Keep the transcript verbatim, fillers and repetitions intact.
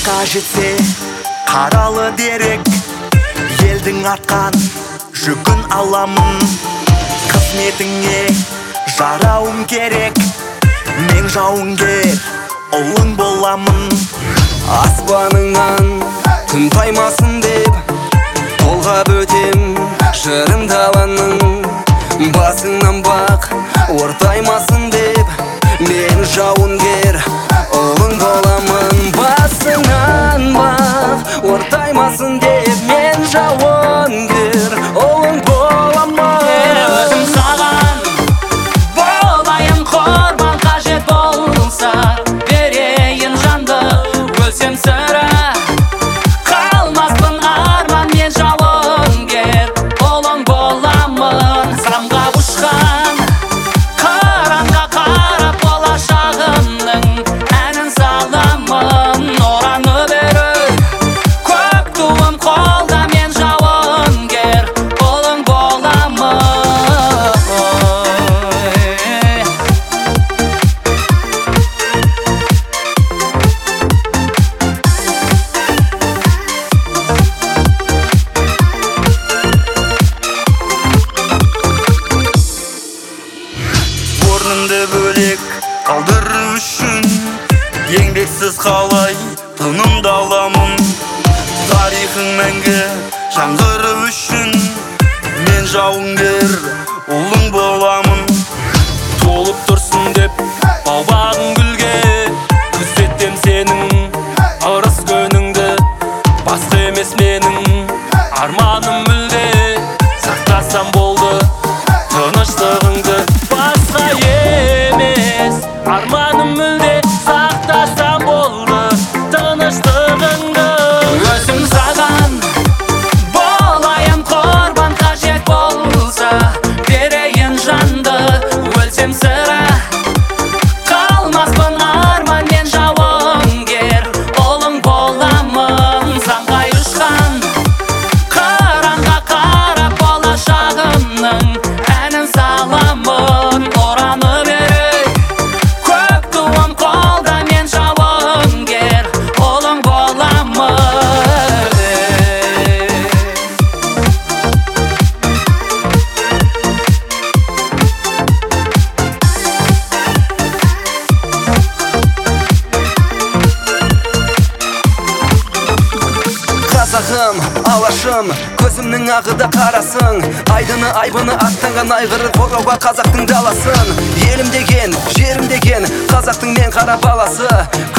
Жаққа жетсе қаралы дерек, елдің артқан жүгін аламын. Қызметіңе жарауым керек, мен жауынгер ұлың боламын. Аспаныңнан күн таймасын деп толғап өтем жырым даланың. Басыңнан бақ ортаймасын деп мен жауынгер ұлың боламын. Басыңнан бақ ортаймасын деп мен жауынгер ұлың боламын. Өзім саған болайын құрбан, қажет болса берейін жанды. Өлсем сірә қалмаспын арман, мен жауынгер ұлың боламын. Самғап ұшқан қыранға қарап болашағымның әнін саламын. Ораны беріп көк туым қолда, мен жауынгер ұлың боламын. Орнымды бөлек қалдыру үшін еңбексіз қалай тынымды аламын. Тарихың мәңгі жаңғыру үшін мен жауынгер ұлың боламын. Толып тұрсын деп бау-бағың гүлге, күзетем сенің ырыс көніңді. Басқа емес менің арманым мүлде, сақтасам болды тыныштығыңды. Басқа емес арманым мүлде, сақтасам болды тыныштығыңды. Өзім саған болайын құрбан, қажет болса берейін жанды. Өлсем сірә қалмаспын арман, мен жауынгер ұлың боламын. Самғай ұшқан қыранға қарап болашағымның әнін саламын. Ораны беріп көк туым қолда, мен жауынгер ұлың боламын. Қазағым, алашым, көзімнің ағы да қарасың. Айдыны айбыны аттанған айғыры қорғауға қазақтың даласын. Елім деген, жерім деген қазақтың мен қара баласы.